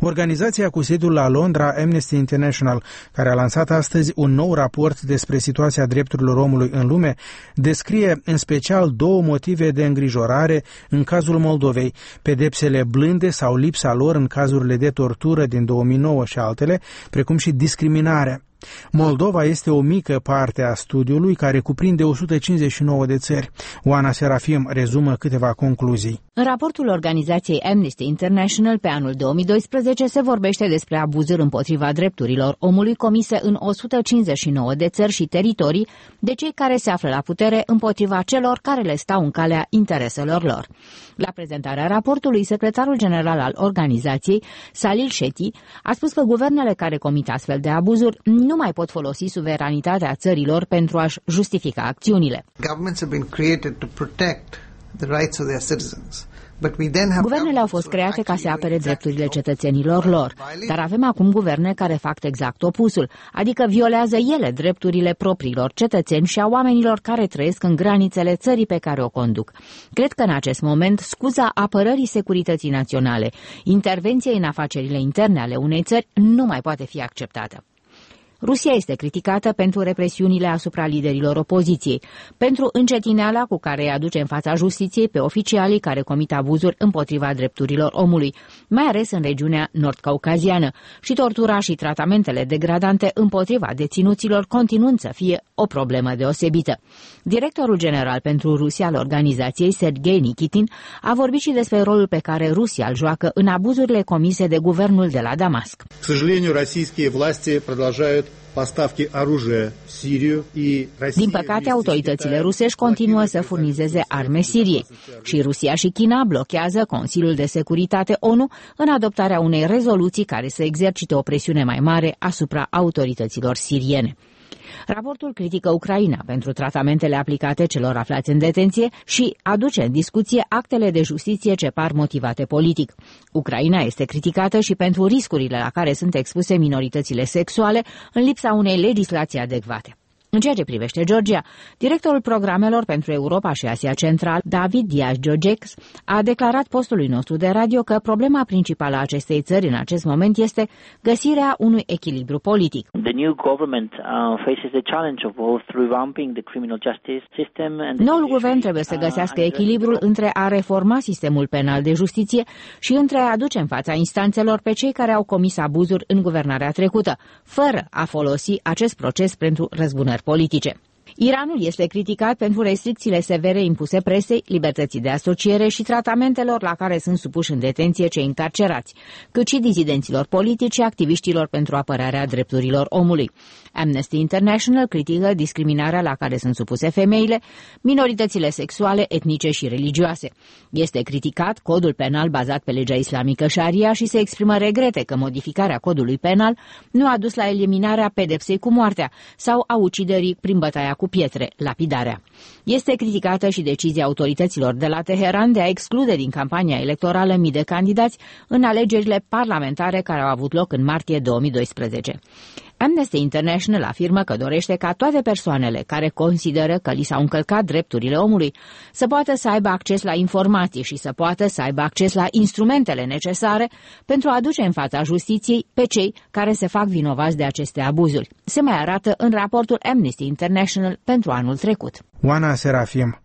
Organizația cu sediul la Londra, Amnesty International, care a lansat astăzi un nou raport despre situația drepturilor omului în lume, descrie în special două motive de îngrijorare în cazul Moldovei: pedepsele blânde sau lipsa lor în cazurile de tortură din 2009 și altele, precum și discriminarea. Moldova este o mică parte a studiului care cuprinde 159 de țări. Oana Serafim rezumă câteva concluzii. În raportul organizației Amnesty International pe anul 2012 se vorbește despre abuzuri împotriva drepturilor omului comise în 159 de țări și teritorii de cei care se află la putere împotriva celor care le stau în calea intereselor lor. La prezentarea raportului, secretarul general al organizației, Salil Shetty, a spus că guvernele care comit astfel de abuzuri nu mai pot folosi suveranitatea țărilor pentru a-și justifica acțiunile. Guvernele au fost create ca să apere drepturile cetățenilor lor, dar avem acum guverne care fac exact opusul, adică violează ele drepturile propriilor cetățeni și a oamenilor care trăiesc în granițele țării pe care o conduc. Cred că în acest moment scuza apărării securității naționale, intervenției în afacerile interne ale unei țări, nu mai poate fi acceptată. Rusia este criticată pentru represiunile asupra liderilor opoziției, pentru încetineala cu care îi aduce în fața justiției pe oficialii care comit abuzuri împotriva drepturilor omului, mai ales în regiunea nord-caucaziană, și tortura și tratamentele degradante împotriva deținuților continuând să fie o problemă deosebită. Directorul general pentru Rusia al organizației, Sergei Nikitin, a vorbit și despre rolul pe care Rusia îl joacă în abuzurile comise de guvernul de la Damasc. Din păcate, autoritățile rusești continuă să furnizeze arme Siriei și Rusia și China blochează Consiliul de Securitate ONU în adoptarea unei rezoluții care să exercite o presiune mai mare asupra autorităților siriene. Raportul critică Ucraina pentru tratamentele aplicate celor aflați în detenție și aduce în discuție actele de justiție ce par motivate politic. Ucraina este criticată și pentru riscurile la care sunt expuse minoritățile sexuale în lipsa unei legislații adecvate. În ceea ce privește Georgia, directorul programelor pentru Europa și Asia Central, David Diaz-Georgex, a declarat postului nostru de radio că problema principală a acestei țări în acest moment este găsirea unui echilibru politic. Noul guvern trebuie să găsească echilibrul între a reforma sistemul penal de justiție și între a aduce în fața instanțelor pe cei care au comis abuzuri în guvernarea trecută, fără a folosi acest proces pentru răzbunări politice. Iranul este criticat pentru restricțiile severe impuse presei, libertății de asociere și tratamentelor la care sunt supuși în detenție cei încarcerați, cât și dizidenților politici și activiștilor pentru apărarea drepturilor omului. Amnesty International critică discriminarea la care sunt supuse femeile, minoritățile sexuale, etnice și religioase. Este criticat codul penal bazat pe legea islamică Sharia și se exprimă regrete că modificarea codului penal nu a dus la eliminarea pedepsei cu moartea sau a uciderii prin bătaia cu pietre, lapidarea. Este criticată și decizia autorităților de la Teheran de a exclude din campania electorală mii de candidați în alegerile parlamentare care au avut loc în martie 2012. Amnesty International afirmă că dorește ca toate persoanele care consideră că li s-au încălcat drepturile omului să poată să aibă acces la informații și să poată să aibă acces la instrumentele necesare pentru a aduce în fața justiției pe cei care se fac vinovați de aceste abuzuri. Se mai arată în raportul Amnesty International pentru anul trecut. Oana Serafim.